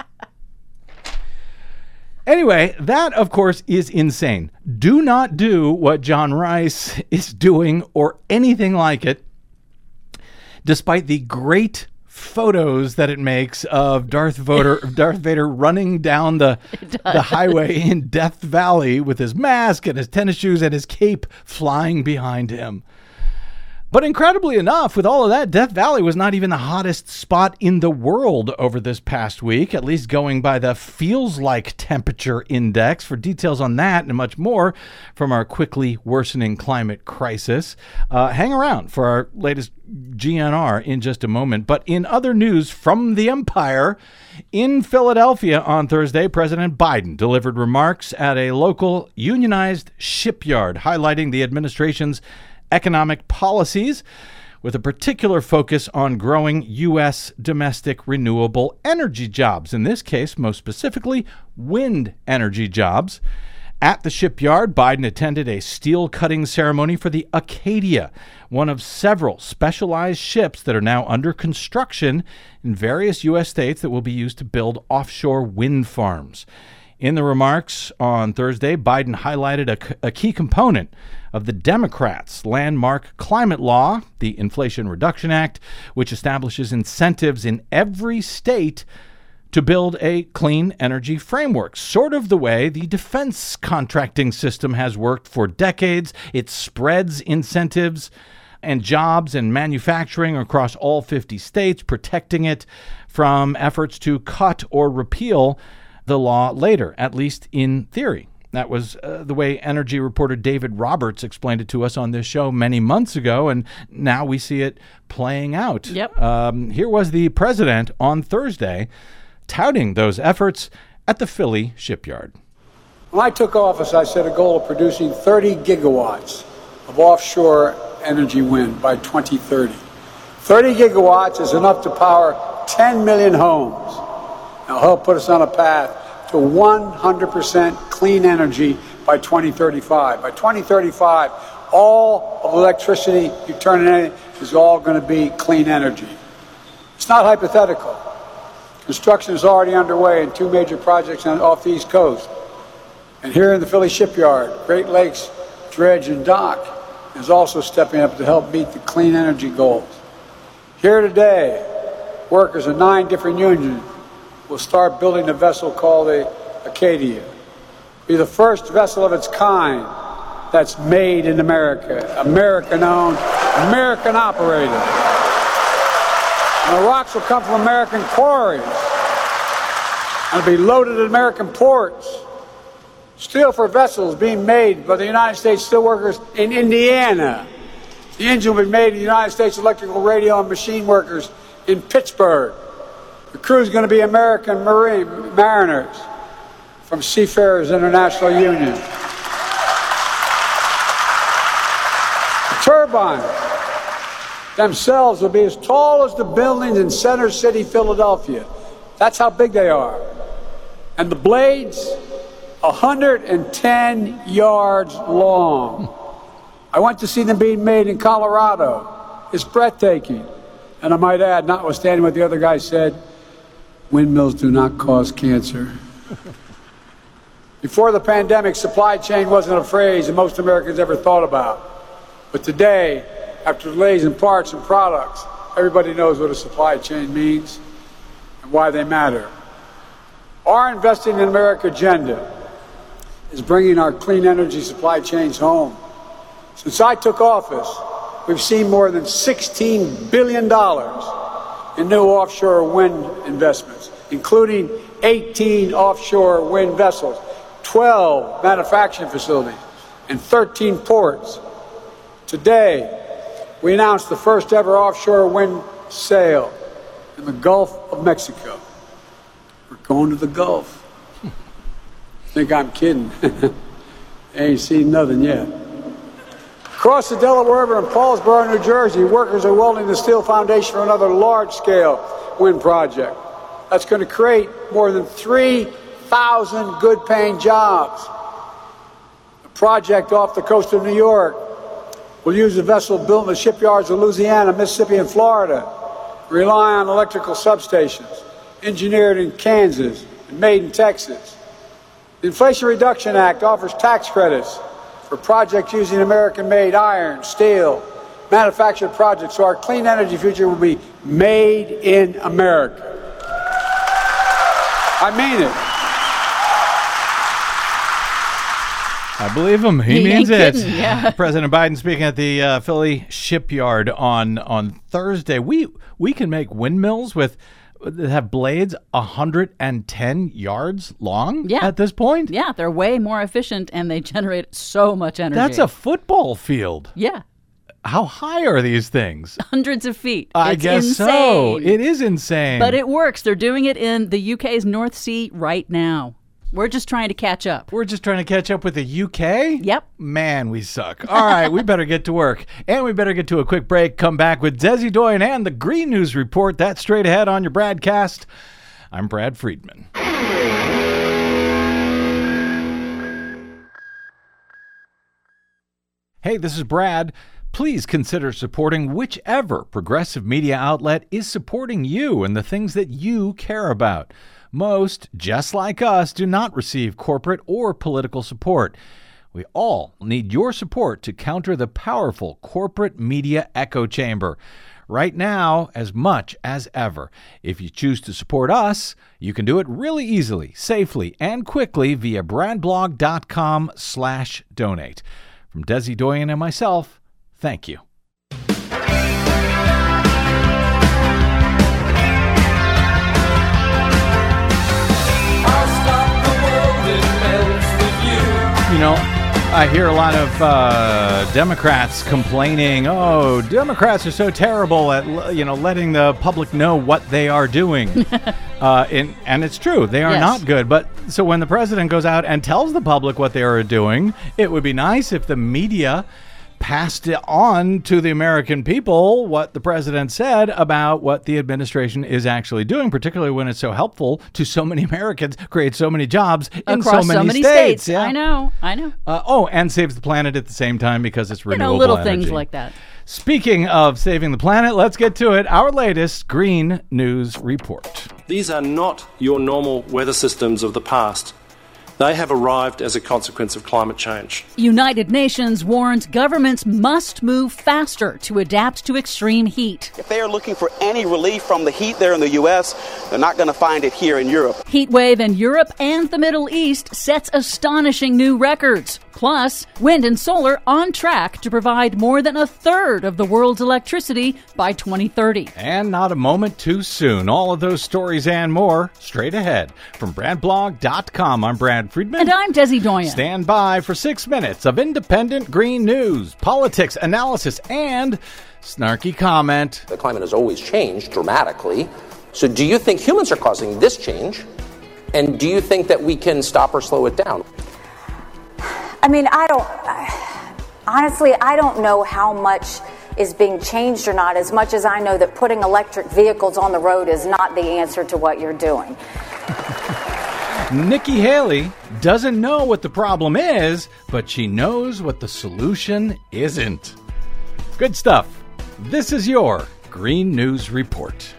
Anyway, that, of course, is insane. Do not do what John Rice is doing or anything like it, despite the great photos that it makes of Darth Vader, Darth Vader running down the the highway in Death Valley with his mask and his tennis shoes and his cape flying behind him. But incredibly enough, with all of that, Death Valley was not even the hottest spot in the world over this past week, at least going by the feels like temperature index. For details on that and much more from our quickly worsening climate crisis, uh, hang around for our latest G N R in just a moment. But in other news from the Empire, in Philadelphia on Thursday, President Biden delivered remarks at a local unionized shipyard, highlighting the administration's economic policies with a particular focus on growing U S domestic renewable energy jobs. In this case, most specifically, wind energy jobs. At the shipyard, Biden attended a steel cutting ceremony for the Acadia, one of several specialized ships that are now under construction in various U S states that will be used to build offshore wind farms. In the remarks on Thursday, Biden highlighted a, a key component of the Democrats' landmark climate law, the Inflation Reduction Act, which establishes incentives in every state to build a clean energy framework, sort of the way the defense contracting system has worked for decades. It spreads incentives and jobs and manufacturing across all fifty states, protecting it from efforts to cut or repeal the law later, at least in theory. That was uh, the way energy reporter David Roberts explained it to us on this show many months ago, and now we see it playing out. Yep. Um, here was the president on Thursday touting those efforts at the Philly shipyard. When I took office, I set a goal of producing thirty gigawatts of offshore energy wind by twenty thirty. thirty gigawatts is enough to power ten million homes. It'll help put us on a path to one hundred percent clean energy by twenty thirty-five. By twenty thirty-five, all of the electricity you turn in is all going to be clean energy. It's not hypothetical. Construction is already underway in two major projects on, off the East Coast. And here in the Philly shipyard, Great Lakes Dredge and Dock is also stepping up to help meet the clean energy goals. Here today, workers in nine different unions will start building a vessel called the Acadia. Be the first vessel of its kind that's made in America, American-owned, American-operated. And the rocks will come from American quarries. And it'll be loaded at American ports. Steel for vessels being made by the United States Steelworkers in Indiana. The engine will be made in the United States Electrical Radio and Machine Workers in Pittsburgh. The crew is going to be American Marine mariners from Seafarers International Union. The turbines themselves will be as tall as the buildings in Center City, Philadelphia. That's how big they are. And the blades, one hundred ten yards long. I went to see them being made in Colorado. It's breathtaking. And I might add, notwithstanding what the other guy said, windmills do not cause cancer. Before the pandemic, supply chain wasn't a phrase that most Americans ever thought about. But today, after delays in parts and products, everybody knows what a supply chain means and why they matter. Our Investing in America agenda is bringing our clean energy supply chains home. Since I took office, we've seen more than sixteen billion dollars in new offshore wind investments, including eighteen offshore wind vessels, twelve manufacturing facilities, and thirteen ports. Today, we announced the first ever offshore wind sail in the Gulf of Mexico. We're going to the Gulf. Think I'm kidding. Ain't seen nothing yet. Across the Delaware River in Paulsboro, New Jersey, workers are welding the steel foundation for another large-scale wind project. That's going to create more than three thousand good-paying jobs. The project off the coast of New York will use a vessel built in the shipyards of Louisiana, Mississippi, and Florida, rely on electrical substations, engineered in Kansas and made in Texas. The Inflation Reduction Act offers tax credits for projects using American-made iron, steel, manufactured projects, so our clean energy future will be made in America. I mean it. I believe him. He, He means ain't it. kidding, yeah. President Biden speaking at the uh, Philly shipyard on on Thursday. We we can make windmills with that have blades one hundred ten yards long Yeah. at this point. Yeah, they're way more efficient and they generate so much energy. That's a football field. Yeah, How high are these things? hundreds of feet. I It's guess so. insane. It is insane. But it works. They're doing it in the U K's North Sea right now. We're just trying to catch up. We're just trying to catch up with the U K? Yep. Man, we suck. All right, we better get to work. And we better get to a quick break. Come back with Desi Doyen and the Green News Report. That's straight ahead on your Bradcast. I'm Brad Friedman. Hey, this is Brad. Please consider supporting whichever progressive media outlet is supporting you and the things that you care about. Most, just like us, do not receive corporate or political support. We all need your support to counter the powerful corporate media echo chamber. Right now, as much as ever. If you choose to support us, you can do it really easily, safely, and quickly via bradblog.com slash donate. From Desi Doyen and myself, thank you. I'll stop the world, it melts with you. know, I hear a lot of uh, Democrats complaining, oh, Democrats are so terrible at, you know, letting the public know what they are doing. uh, and, and it's true. They are Yes. not good. But so when the president goes out and tells the public what they are doing, it would be nice if the media passed it on to the American people what the president said about what the administration is actually doing, particularly when it's so helpful to so many Americans, creates so many jobs in Across so many, states. Yeah. I know. I know. Uh, oh, and saves the planet at the same time because it's You renewable know, little energy. things like that. Speaking of saving the planet, let's get to it. Our latest Green News Report. These are not your normal weather systems of the past. They have arrived as a consequence of climate change. United Nations warns governments must move faster to adapt to extreme heat. If they are looking for any relief from the heat there in the U S, they're not going to find it here in Europe. Heat wave in Europe and the Middle East sets astonishing new records. Plus, wind and solar on track to provide more than a third of the world's electricity by twenty thirty. And not a moment too soon. All of those stories and more straight ahead. From brad blog dot com, I'm Brad Friedman. And I'm Desi Doyen. Stand by for six minutes of independent green news, politics, analysis, and snarky comment. The climate has always changed dramatically. So do you think humans are causing this change? And do you think that we can stop or slow it down? I mean, I don't, I, honestly, I don't know how much is being changed or not, as much as I know that putting electric vehicles on the road is not the answer to what you're doing. Nikki Haley doesn't know what the problem is, but she knows what the solution isn't. Good stuff. This is your Green News Report.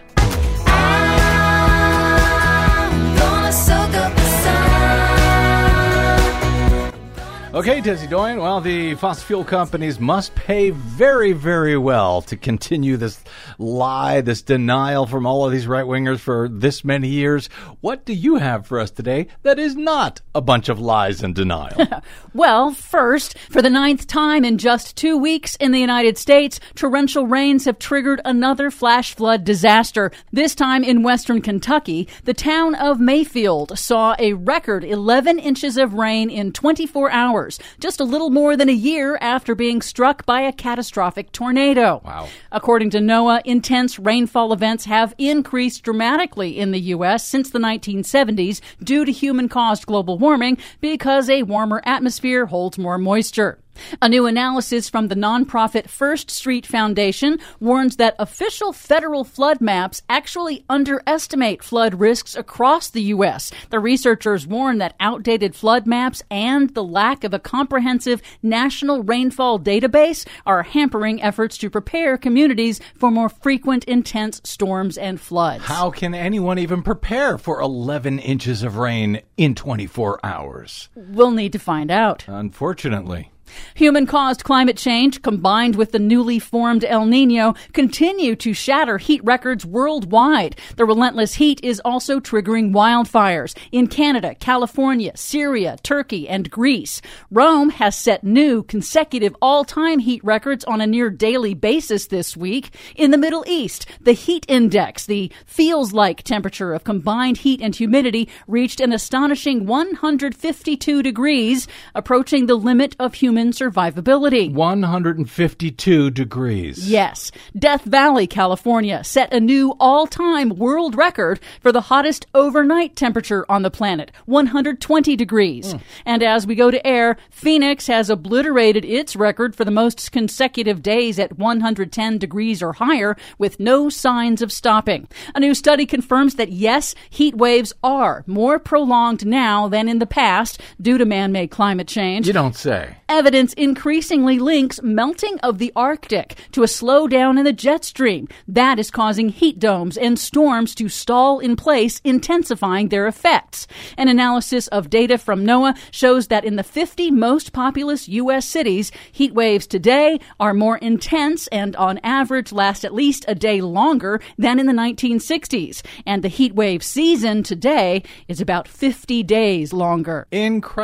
Okay, Desi Doyen, well, the fossil fuel companies must pay very, very well to continue this lie, this denial from all of these right-wingers for this many years. What do you have for us today that is not a bunch of lies and denial? Well, first, for the ninth time in just two weeks in the United States, torrential rains have triggered another flash flood disaster. This time in western Kentucky, the town of Mayfield saw a record eleven inches of rain in twenty-four hours. Just a little more than a year after being struck by a catastrophic tornado. Wow. According to NOAA, intense rainfall events have increased dramatically in the U S since the nineteen seventies due to human-caused global warming because a warmer atmosphere holds more moisture. A new analysis from the nonprofit First Street Foundation warns that official federal flood maps actually underestimate flood risks across the U S. The researchers warn that outdated flood maps and the lack of a comprehensive national rainfall database are hampering efforts to prepare communities for more frequent, intense storms and floods. How can anyone even prepare for eleven inches of rain in twenty-four hours? We'll need to find out. Unfortunately. Human-caused climate change, combined with the newly formed El Nino, continue to shatter heat records worldwide. The relentless heat is also triggering wildfires in Canada, California, Syria, Turkey, and Greece. Rome has set new consecutive all-time heat records on a near-daily basis this week. In the Middle East, the heat index, the feels-like temperature of combined heat and humidity, reached an astonishing one hundred fifty-two degrees, approaching the limit of human survivability. one hundred fifty-two degrees. Yes. Death Valley, California, set a new all-time world record for the hottest overnight temperature on the planet, one hundred twenty degrees. Mm. And as we go to air, Phoenix has obliterated its record for the most consecutive days at one hundred ten degrees or higher, with no signs of stopping. A new study confirms that, yes, heat waves are more prolonged now than in the past due to man-made climate change. You don't say. Evidence increasingly links melting of the Arctic to a slowdown in the jet stream. That is causing heat domes and storms to stall in place, intensifying their effects. An analysis of data from NOAA shows that in the fifty most populous U S cities, heat waves today are more intense and on average last at least a day longer than in the nineteen sixties. And the heat wave season today is about fifty days longer. Incredible.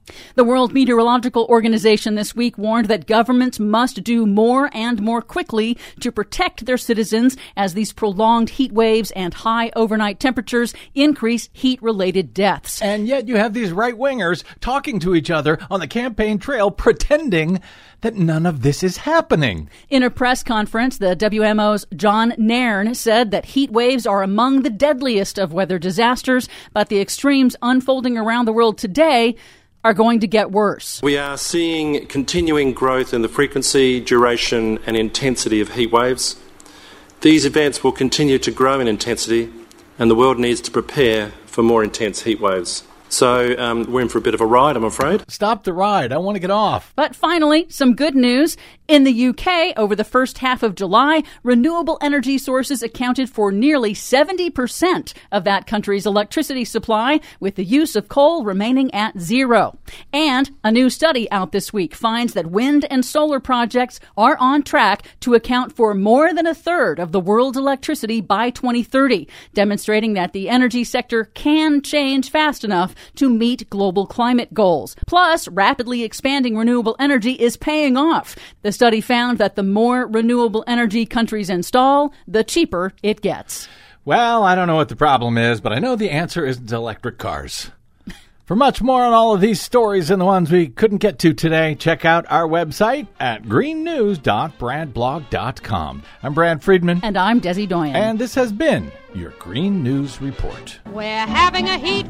The World Meteorological Organization this week warned that governments must do more and more quickly to protect their citizens as these prolonged heat waves and high overnight temperatures increase heat-related deaths. And yet you have these right-wingers talking to each other on the campaign trail pretending that none of this is happening. In a press conference, the W M O's John Nairn said that heat waves are among the deadliest of weather disasters, but the extremes unfolding around the world today are going to get worse. We are seeing continuing growth in the frequency, duration and intensity of heat waves. These events will continue to grow in intensity, and the world needs to prepare for more intense heat waves. So um, we're in for a bit of a ride, I'm afraid. Stop the ride. I want to get off. But finally, some good news. In the U K, over the first half of July, renewable energy sources accounted for nearly seventy percent of that country's electricity supply, with the use of coal remaining at zero. And a new study out this week finds that wind and solar projects are on track to account for more than a third of the world's electricity by twenty thirty, demonstrating that the energy sector can change fast enough to meet global climate goals. Plus, rapidly expanding renewable energy is paying off. The study found that the more renewable energy countries install, the cheaper it gets. Well, I don't know what the problem is, but I know the answer isn't electric cars. For much more on all of these stories and the ones we couldn't get to today, check out our website at green news dot brad blog dot com. I'm Brad Friedman. And I'm Desi Doyen. And this has been your Green News Report. We're having a heat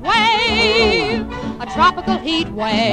wave, a tropical heat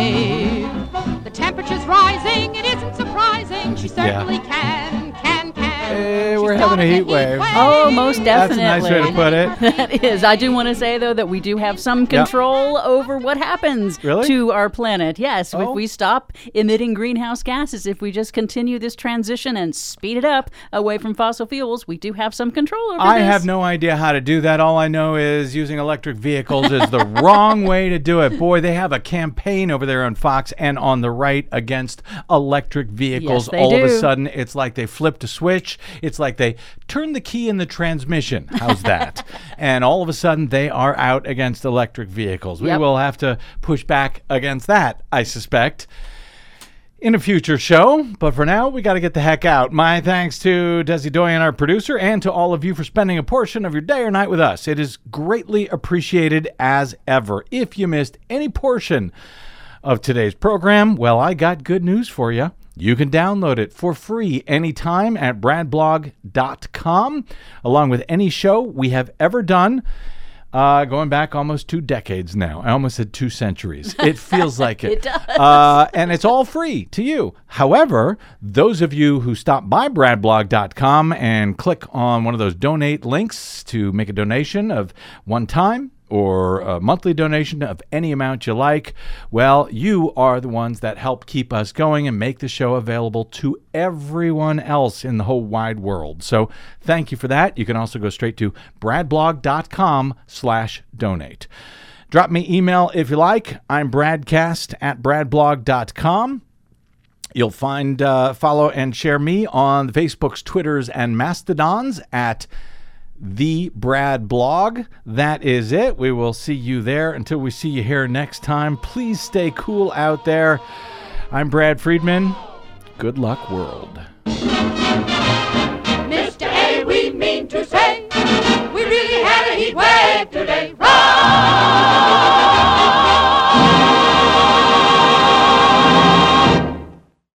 wave. The temperature's rising, it isn't surprising. She certainly Yeah. can, can, can. Hey, we're having a heat wave. Oh, most definitely. That's a nice way to put it. That is. I do want to say, though, that we do have some control yep. over what happens really? to our planet. Yes, oh. if we stop emitting greenhouse gases, if we just continue this transition and speed it up away from fossil fuels, we do have some control over I this. I have no idea how to do that. All I know is using electric vehicles is the wrong way to do it. Boy, they have a campaign over there on Fox and on the right against electric vehicles. Yes, they all do. of a sudden, it's like they flipped a switch. It's like they turned the key in the transmission. How's that? And all of a sudden, they are out against electric vehicles. We Yep. will have to push back against that, I suspect, in a future show. But for now, we got to get the heck out. My thanks to Desi Doyen, our producer, and to all of you for spending a portion of your day or night with us. It is greatly appreciated as ever. If you missed any portion of today's program, well, I got good news for you. You can download it for free anytime at brad blog dot com, along with any show we have ever done. Uh, going back almost two decades now. I almost said two centuries. It feels like it. It does. Uh, and it's all free to you. However, those of you who stop by brad blog dot com and click on one of those donate links to make a donation of one time or a monthly donation of any amount you like, well, you are the ones that help keep us going and make the show available to everyone else in the whole wide world. So thank you for that. You can also go straight to brad blog dot com slash donate. Drop me email if you like. I'm bradcast at brad blog dot com. You'll find, uh, follow and share me on the Facebooks, Twitters, and Mastodons at The Brad Blog. That is it. We will see you there. Until we see you here next time, please stay cool out there. I'm Brad Friedman. Good luck, world.